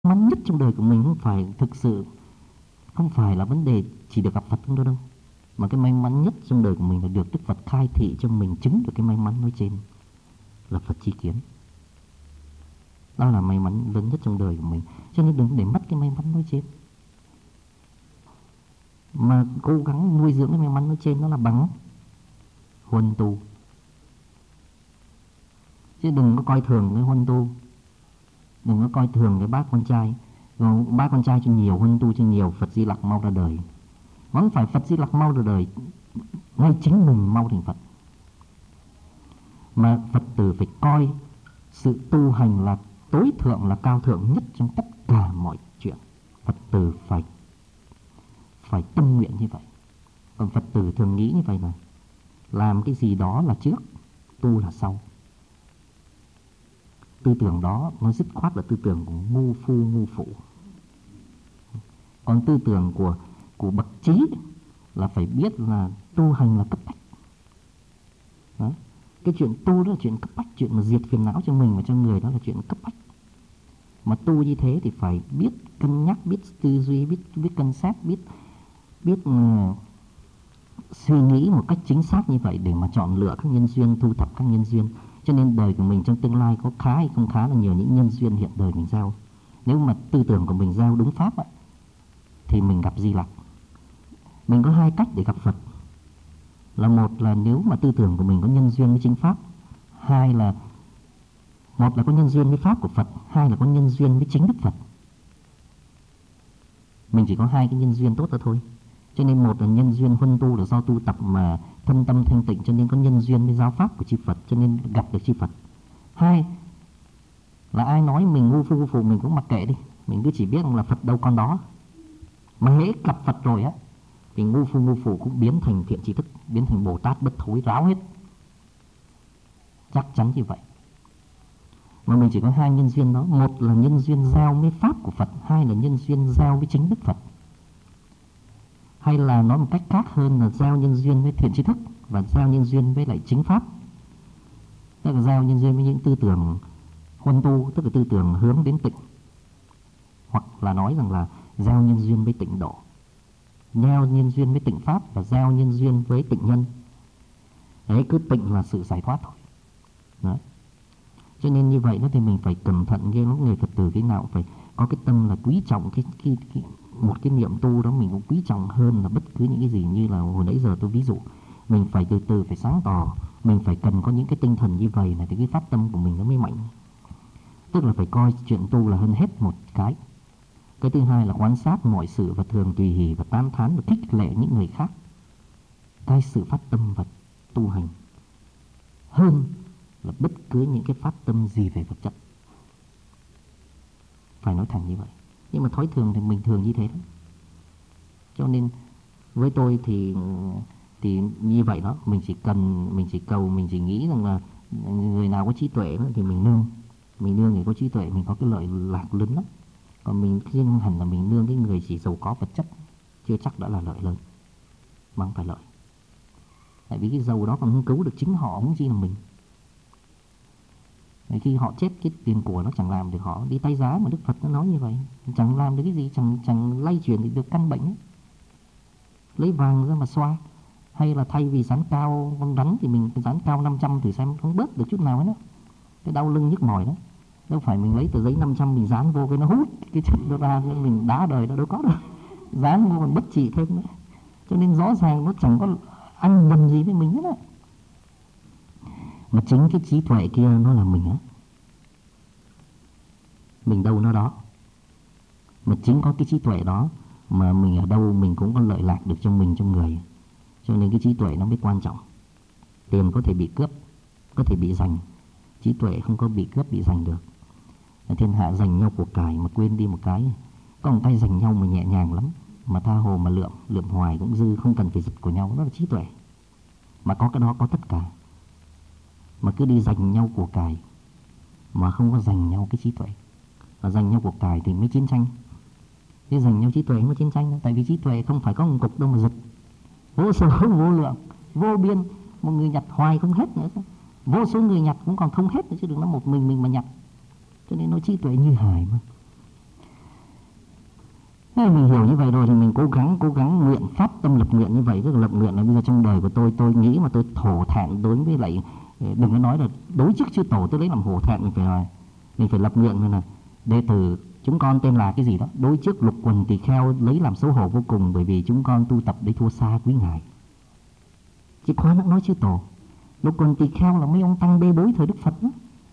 mắn nhất trong đời của mình không phải thực sự, không phải là vấn đề chỉ được gặp Phật không đâu đâu, mà cái may mắn nhất trong đời của mình là được Đức Phật khai thị cho mình chứng được cái may mắn nói trên, là Phật tri kiến. Đó là may mắn lớn nhất trong đời của mình, cho nên đừng để mất cái may mắn nói trên, mà cố gắng nuôi dưỡng cái may mắn nói trên, nó là bằng huân tu, chứ đừng có coi thường cái huân tu, đừng có coi thường cái bác con trai. Rồi bác con trai cho nhiều, huân tu cho nhiều, Phật Di Lặc mau ra đời. Mà không phải Phật Di Lặc mau ra đời, ngay chính mình mau thành Phật. Mà Phật tử phải coi sự tu hành là tối thượng, là cao thượng nhất trong tất cả mọi chuyện. Phật tử phải tâm nguyện như vậy. Còn Phật tử thường nghĩ như vậy là làm cái gì đó là trước, tu là sau. Tư tưởng đó nó dứt khoát là tư tưởng của ngu phu ngu phụ. Còn tư tưởng của bậc trí là phải biết là tu hành là cấp bách. Đó. Cái chuyện tu đó là chuyện cấp bách, chuyện mà diệt phiền não cho mình và cho người đó là chuyện cấp bách. Mà tu như thế thì phải biết cân nhắc, biết tư duy, biết cân xét, biết suy nghĩ một cách chính xác như vậy để mà chọn lựa các nhân duyên, thu thập các nhân duyên. Cho nên đời của mình trong tương lai có khá hay không khá là nhiều những nhân duyên hiện đời mình gieo. Nếu mà tư tưởng của mình gieo đúng pháp thì mình gặp Di Lặc. Mình có hai cách để gặp Phật. Là một là nếu mà tư tưởng của mình có nhân duyên với chính pháp, hai là một là có nhân duyên với pháp của Phật, hai là có nhân duyên với chính Đức Phật. Mình chỉ có hai cái nhân duyên tốt đó thôi. Cho nên một là nhân duyên huân tu là do tu tập mà thân tâm thanh tịnh, cho nên có nhân duyên với giáo pháp của chư Phật, cho nên gặp được chư Phật. Hai là ai nói mình ngu phu ngu phụ mình cũng mặc kệ đi, mình cứ chỉ biết là Phật đâu con đó. Mà hễ gặp Phật rồi á thì ngu phu ngu phụ cũng biến thành thiện tri thức, biến thành Bồ Tát bất thối, ráo hết. Chắc chắn như vậy. Mà mình chỉ có hai nhân duyên đó, một là nhân duyên gieo với pháp của Phật, hai là nhân duyên gieo với chính Đức Phật. Hay là nói một cách khác hơn là gieo nhân duyên với thiện tri thức và gieo nhân duyên với lại chính pháp. Tức là gieo nhân duyên với những tư tưởng huân tu, tức là tư tưởng hướng đến tịnh. Hoặc là nói rằng là gieo nhân duyên với tịnh độ, gieo nhân duyên với tịnh pháp và gieo nhân duyên với tịnh nhân. Đấy, cứ tịnh là sự giải thoát thôi. Đấy. Cho nên như vậy đó thì mình phải cẩn thận ghê lắm. Người Phật tử cái nào phải có cái tâm là quý trọng một cái niệm tu đó, mình cũng quý trọng hơn là bất cứ những cái gì. Như là hồi nãy giờ tôi ví dụ, mình phải từ từ phải sáng tỏ, mình phải cần có những cái tinh thần như vậy này thì cái phát tâm của mình nó mới mạnh. Tức là phải coi chuyện tu là hơn hết một cái. Cái thứ hai là quan sát mọi sự và thường tùy hỷ và tán thán và khích lệ những người khác. Cái sự phát tâm và tu hành hơn là bất cứ những cái phát tâm gì về vật chất. Phải nói thẳng như vậy. Nhưng mà thói thường thì mình thường như thế đó. Cho nên với tôi thì như vậy đó. Mình chỉ cầu, mình chỉ nghĩ rằng là người nào có trí tuệ đó, thì mình nương người có trí tuệ, mình có cái lợi lạc lớn lắm. Còn mình riêng hẳn là mình nương cái người chỉ giàu có vật chất, chưa chắc đã là lợi lớn, mà không phải lợi. Tại vì cái giàu đó còn không cứu được chính họ, không chi là mình. Khi họ chết, cái tiền của nó chẳng làm được họ đi tay giá, mà Đức Phật nó nói như vậy, chẳng làm được cái gì, chẳng lay chuyển được căn bệnh ấy. Lấy vàng ra mà xoa, hay là thay vì dán cao con rắn thì mình dán cao 500 thử xem không bớt được chút nào ấy đó. Cái đau lưng nhức mỏi đó, đâu phải mình lấy tờ giấy 500 mình dán vô cái nó hút cái chất nó ra, mình đá đời nó đâu có đâu, dán vô còn bất trị thêm nữa. Cho nên rõ ràng nó chẳng có ăn nhầm gì với mình hết á. Mà chính cái trí tuệ kia nó là mình á, mình đâu nó đó. Mà chính có cái trí tuệ đó mà mình ở đâu mình cũng có lợi lạc được cho mình, trong người. Cho nên cái trí tuệ nó mới quan trọng. Tiền có thể bị cướp, có thể bị giành, trí tuệ không có bị cướp bị giành được. Ở thiên hạ giành nhau của cải mà quên đi một cái. Có một cái giành nhau mà nhẹ nhàng lắm, mà tha hồ mà lượm hoài cũng dư, không cần phải giật của nhau. Đó là trí tuệ. Mà có cái đó có tất cả. Mà cứ đi giành nhau của cải mà không có giành nhau cái trí tuệ. Và giành nhau của cải thì mới chiến tranh. Chứ giành nhau trí tuệ không có chiến tranh đâu. Tại vì trí tuệ không phải có một cục đâu mà giật. Vô số vô lượng, vô biên. Một người nhặt hoài không hết nữa. Vô số người nhặt cũng còn không hết nữa, chứ đừng nói một mình mà nhặt. Cho nên nói trí tuệ như hải mà. Thế mình hiểu như vậy rồi thì mình cố gắng nguyện pháp tâm lập nguyện như vậy. Tức là lập nguyện là bây giờ trong đời của tôi nghĩ mà tôi thổ thẹn đối với lại, đừng có nói là đối trước chư tổ, tôi lấy làm hổ thẹn. Mình phải lập nguyện là đệ tử chúng con tên là cái gì đó, đối trước lục quần tỳ kheo lấy làm xấu hổ vô cùng, bởi vì chúng con tu tập để thua xa quý ngài. Chỉ khoan đã nói chư tổ, lục quần tỳ kheo là mấy ông tăng bê bối thời Đức Phật đó.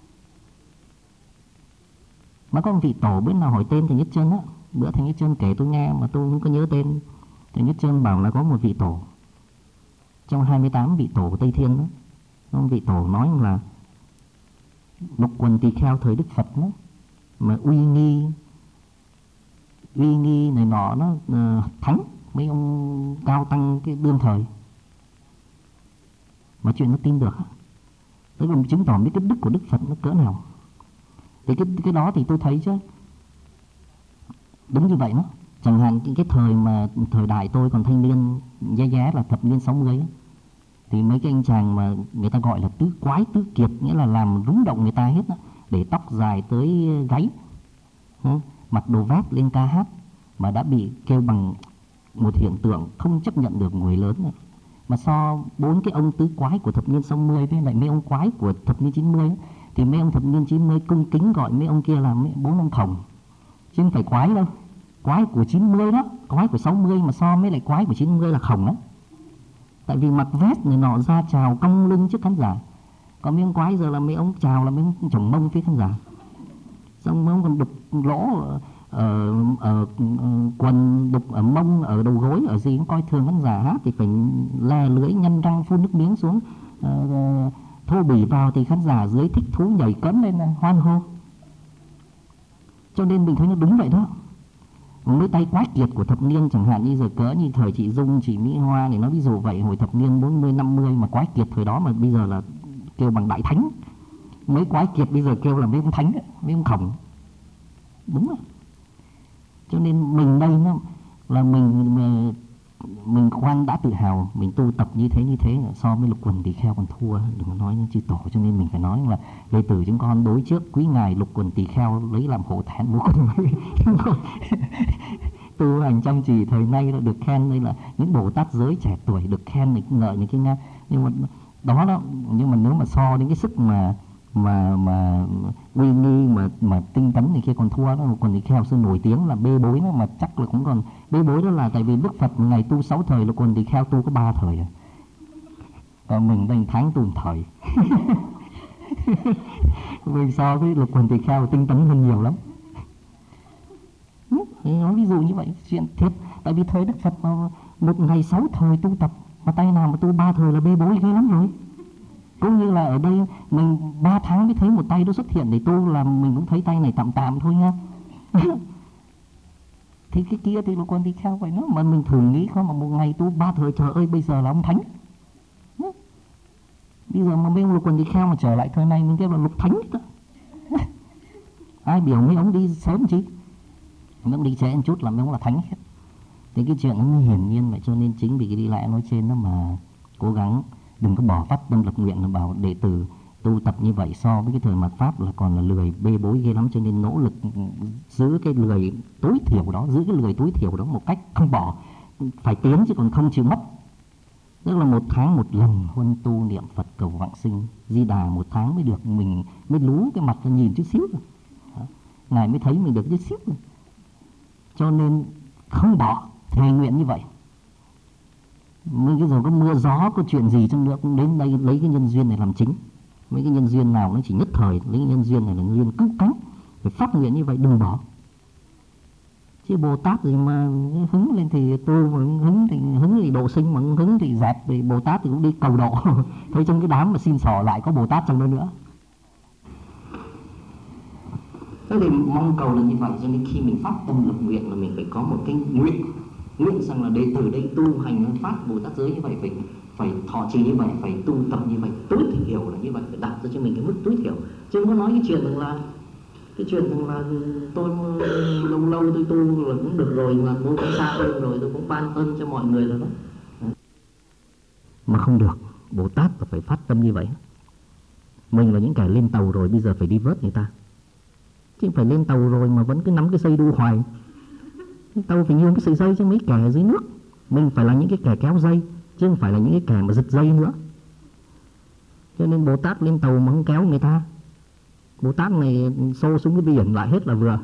Mà có một vị tổ bên nào hỏi tên Thầy Nhất Chân á, bữa Thầy Nhất Chân kể tôi nghe mà tôi không có nhớ tên. Thầy Nhất Chân bảo là có một vị tổ trong 28 vị tổ của Tây Thiên đó, có một vị tổ nói là lục quần tỳ kheo thời Đức Phật đó, mà uy nghi này nọ nó thắng mấy ông cao tăng cái đương thời, mà chuyện nó tin được. Tức là chứng tỏ biết cái đức của Đức Phật nó cỡ nào. Thì cái đó thì tôi thấy chứ đúng như vậy đó. Chẳng hạn cái thời đại tôi còn thanh niên giá là thập niên 60 ấy, thì mấy cái anh chàng mà người ta gọi là tứ quái tứ kiệt, nghĩa là làm rúng động người ta hết đó, để tóc dài tới gáy, mặc đồ vest lên ca hát, mà đã bị kêu bằng một hiện tượng không chấp nhận được người lớn nữa. Mà so bốn cái ông tứ quái của thập niên 60 với lại mấy ông quái của thập niên 90 ấy, thì mấy ông thập niên 90 cung kính gọi mấy ông kia là bốn ông khổng, chứ không phải quái đâu. Quái của 90 đó, quái của 60 mà so với lại quái của 90 là khổng đó. Tại vì mặc vest người nọ ra chào cong lưng trước khán giả. Còn mấy ông quái giờ là mấy ông chào là mấy ông chổng mông phía khán giả. Xong mấy ông còn đục lỗ ở quần, đục ở mông, ở đầu gối, ở gì cũng coi thường khán giả. Hát thì phải le lưỡi nhăn răng phun nước miếng xuống, thô bỉ vào thì khán giả dưới thích thú nhảy cẫng lên hoan hô. Cho nên mình thấy nó đúng vậy đó. Mấy tay quái kiệt của thập niên chẳng hạn như giờ cỡ như thời chị Dung, chị Mỹ Hoa thì nó ví dụ vậy, hồi thập niên 40, 50 mà quái kiệt thời đó mà bây giờ là kêu bằng đại thánh. Mấy quái kiệt bây giờ kêu là mấy ông thánh ấy, mấy ông khổng. Đúng rồi. Cho nên mình đây nó là mình khoan đã tự hào, mình tu tập như thế so với lục quần tỳ kheo còn thua, đừng có nói chư tổ. Cho nên mình phải nói là đệ tử chúng con đối trước quý ngài lục quần tỳ kheo lấy làm hổ thẹn vô cùng. Tu hành chăm chỉ thời nay đã được khen đây là những Bồ Tát giới trẻ tuổi được khen được ngợi những cái nga, nhưng mà đó, nhưng mà nếu mà so đến cái sức mà uy nghi mà tinh tấn thì kia còn thua đó. Còn thì kheo sư nổi tiếng là bê bối đó, mà chắc là cũng còn bê bối đó là tại vì Đức Phật ngày tu 6 thời, là còn thì kheo tu có 3 thời à. Còn mình đây tháng tu 1 thời. Vì so với lục quần tỳ kheo tinh tấn hơn nhiều lắm. Nói ví dụ như vậy, chuyện thiệt. Tại vì thời Đức Phật mà một ngày 6 thời tu tập, mà tay nào mà tu 3 thời là bê bối ghê lắm rồi. Cũng như là ở đây mình 3 tháng mới thấy một tay nó xuất hiện để tu, là mình cũng thấy tay này tạm tạm thôi nha. Thì cái kia thì lục quần tỳ kheo vậy đó. Mà mình thử nghĩ không, mà một ngày tu 3 thời, trời ơi bây giờ là ông thánh. Bây giờ mà mấy ông lục quần tỳ kheo mà trở lại thời này mình kêu là lục thánh đó. Ai biểu mấy ông đi sớm chứ, mấy ông đi trễ một chút là mấy ông là thánh hết. Thì cái chuyện nó hiển nhiên vậy. Cho nên chính vì cái đi lại nói trên đó mà cố gắng đừng có bỏ phát tâm lập nguyện, là bảo đệ tử tu tập như vậy so với cái thời mạt pháp là còn là lười bê bối ghê lắm. Cho nên nỗ lực giữ cái lười tối thiểu đó, giữ cái lười tối thiểu đó một cách không bỏ, phải tiến chứ còn không chịu mất. Tức là 1 tháng 1 lần huân tu niệm Phật cầu vãng sinh Di Đà, 1 tháng mới được, mình mới lú cái mặt ra nhìn chút xíu rồi. Ngài mới thấy mình được chút xíu rồi. Cho nên không bỏ, thề nguyện như vậy. Mấy cái rồi có mưa gió, có chuyện gì chăng nữa cũng đến đây lấy cái nhân duyên này làm chính. Mấy cái nhân duyên nào nó chỉ nhất thời, lấy cái nhân duyên này là nhân duyên cứu cánh. Phải phát nguyện như vậy, đừng bỏ. Chứ Bồ Tát gì mà hứng lên thì tu, mà hứng thì độ sinh, mà hứng thì dẹp, thì Bồ Tát thì cũng đi cầu độ. Thôi trong cái đám mà xin xỏ lại có Bồ Tát trong đó nữa. Thế thì mong cầu là như vậy. Cho nên khi mình phát tâm lập nguyện là mình phải có một cái nguyện rằng là đệ tử đây tu hành phát Bồ Tát giới như vậy, phải thọ trì như vậy, phải tu tập như vậy, tối thiểu là như vậy, phải đặt ra cho mình cái mức tối thiểu. Chứ không có nói cái chuyện rằng là tôi lâu tôi tu là cũng được rồi, mà tôi cũng xa hơn rồi, tôi cũng ban ơn cho mọi người rồi đó. Mà không được, Bồ Tát là phải phát tâm như vậy. Mình là những kẻ lên tàu rồi, bây giờ phải đi vớt người ta, chứ không phải lên tàu rồi mà vẫn cứ nắm cái xây đu hoài. Tàu phải nhường cái sợi dây cho mấy kẻ ở dưới nước. Mình phải là những cái kẻ kéo dây, chứ không phải là những cái kẻ mà giật dây nữa. Cho nên Bồ Tát lên tàu mà không kéo người ta, Bồ Tát này xô xuống cái biển lại hết là vừa.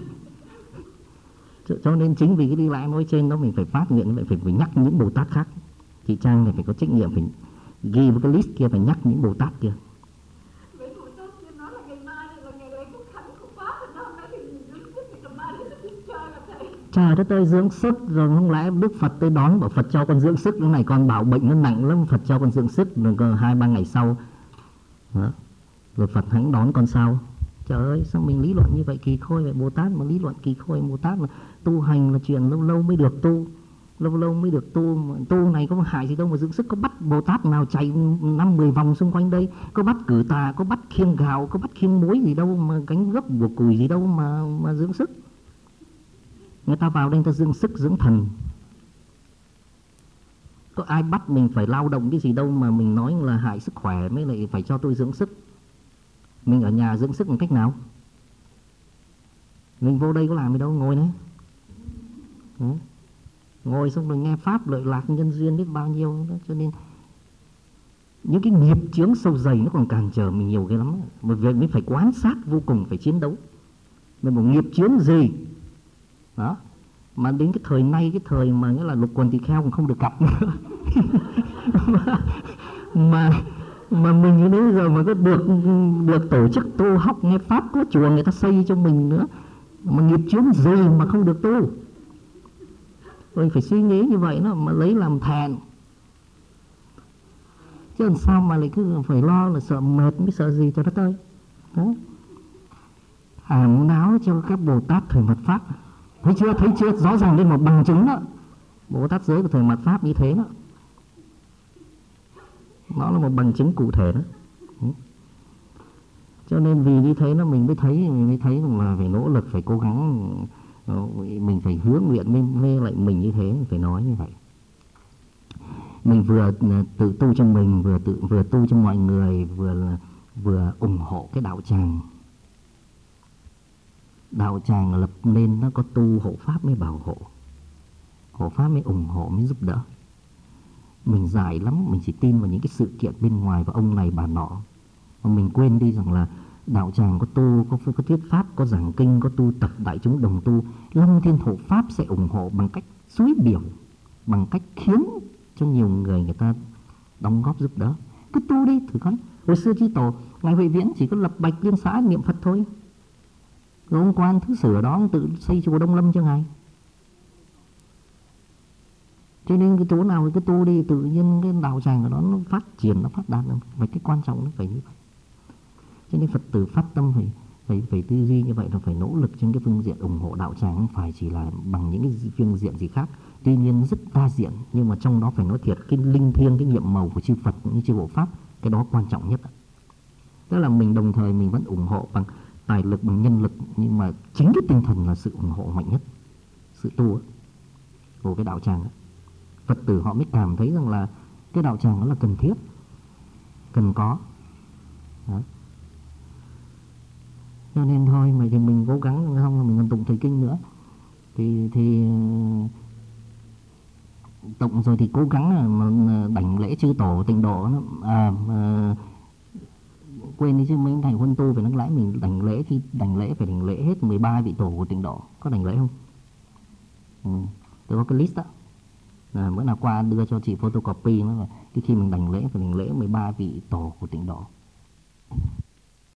Cho nên chính vì cái đi lại nói trên đó mình phải phát nguyện, phải nhắc những Bồ Tát khác. Chị Trang này phải có trách nhiệm, phải ghi vào cái list kia, phải nhắc những Bồ Tát kia. Trời đất ơi, dưỡng sức rồi không lẽ Đức Phật tới đón bảo Phật cho con dưỡng sức, cái này con bảo bệnh nó nặng lắm, Phật cho con dưỡng sức, rồi 2-3 ngày sau đó, rồi Phật hãnh đón con sau. Trời ơi, sao mình lý luận như vậy kỳ khôi vậy? Bồ Tát mà lý luận kỳ khôi, Bồ Tát mà tu hành là chuyện lâu lâu mới được tu, lâu lâu mới được tu. Tu này có hại gì đâu mà dưỡng sức. Có bắt Bồ Tát nào chạy 5-10 vòng xung quanh đây, có bắt cử tà, có bắt khiêng gạo, có bắt khiêng muối gì đâu, mà gánh gấp của cùi gì đâu mà dưỡng sức. Người ta vào đây người ta dưỡng sức dưỡng thần. Có ai bắt mình phải lao động cái gì đâu mà mình nói là hại sức khỏe mới lại phải cho tôi dưỡng sức. Mình ở nhà dưỡng sức bằng cách nào? Mình vô đây có làm gì đâu, ngồi đấy. Ngồi xong rồi nghe Pháp lợi lạc nhân duyên biết bao nhiêu đó. Cho nên những cái nghiệp chướng sâu dày nó còn cản trở mình nhiều cái lắm. Bởi vậy mới phải quan sát vô cùng, phải chiến đấu. Mình bảo nghiệp chướng gì đó, mà đến cái thời nay, cái thời mà nghĩa là Lục Quần Tỳ Kheo cũng không được gặp nữa. mà mình như thế giờ mà có được tổ chức tu học nghe Pháp, có chùa người ta xây cho mình nữa, mà nghiệp chướng gì mà không được tu. Mình phải suy nghĩ như vậy nó mà lấy làm thẹn. Chứ làm sao mà lại cứ phải lo là sợ mệt mới sợ gì cho nó tới. Đó. Ảm náo cho các Bồ Tát thời mạt Pháp. Thấy chưa, rõ ràng lên một bằng chứng đó. Bồ Tát giới của thời mạt Pháp như thế đó. Nó là một bằng chứng cụ thể đó. Cho nên vì như thế nó mình mới thấy là phải nỗ lực, phải cố gắng, mình phải hướng nguyện với lại mình như thế, phải nói như vậy. Mình vừa tự tu cho mình, vừa tu cho mọi người, vừa ủng hộ cái đạo tràng. Đạo tràng lập nên nó có tu hộ pháp mới bảo hộ, hộ pháp mới ủng hộ, mới giúp đỡ. Mình dại lắm, mình chỉ tin vào những cái sự kiện bên ngoài và ông này bà nọ, mà mình quên đi rằng là đạo tràng có tu, có thuyết pháp, có giảng kinh, có tu tập, đại chúng đồng tu. Long Thiên Hộ Pháp sẽ ủng hộ bằng cách suối biểu, bằng cách khiến cho nhiều người ta đóng góp giúp đỡ. Cứ tu đi thử coi. Hồi xưa Chí Tổ Ngài Huệ Viễn chỉ có lập bạch liên xã niệm Phật thôi, rồi ông quan thứ sử ở đó ông tự xây chùa Đông Lâm cho Ngài. Cho nên cái chỗ nào cái tu đi, tự nhiên cái đạo tràng ở đó nó phát triển, nó phát đạt. Và cái quan trọng nó phải như vậy. Cho nên Phật tử phát tâm phải tư duy như vậy, là phải nỗ lực trên cái phương diện ủng hộ đạo tràng, không phải chỉ là bằng những cái phương diện gì khác. Tuy nhiên rất đa diện, nhưng mà trong đó phải nói thiệt, cái linh thiêng, cái nhiệm màu của chư Phật như chư Hộ Pháp, cái đó quan trọng nhất. Tức là mình đồng thời mình vẫn ủng hộ bằng tài lực, bằng nhân lực, nhưng mà chính cái tinh thần là sự ủng hộ mạnh nhất, sự tu của cái đạo tràng đó. Phật tử họ mới cảm thấy rằng là cái đạo tràng đó là cần thiết, cần có đó. Cho nên thôi mà thì mình cố gắng, không là mình còn tụng thời kinh nữa thì tụng rồi thì cố gắng mà đảnh lễ chư tổ Tịnh Độ nó quên đi chứ mấy thầy huân tu phải nâng lãi mình đảnh lễ, khi đảnh lễ phải đảnh lễ hết 13 vị tổ của Tịnh Độ. Có đảnh lễ không? Tôi có cái list đó. Bữa nào qua đưa cho chị photocopy nó là khi mình đảnh lễ phải đảnh lễ 13 vị tổ của Tịnh Độ.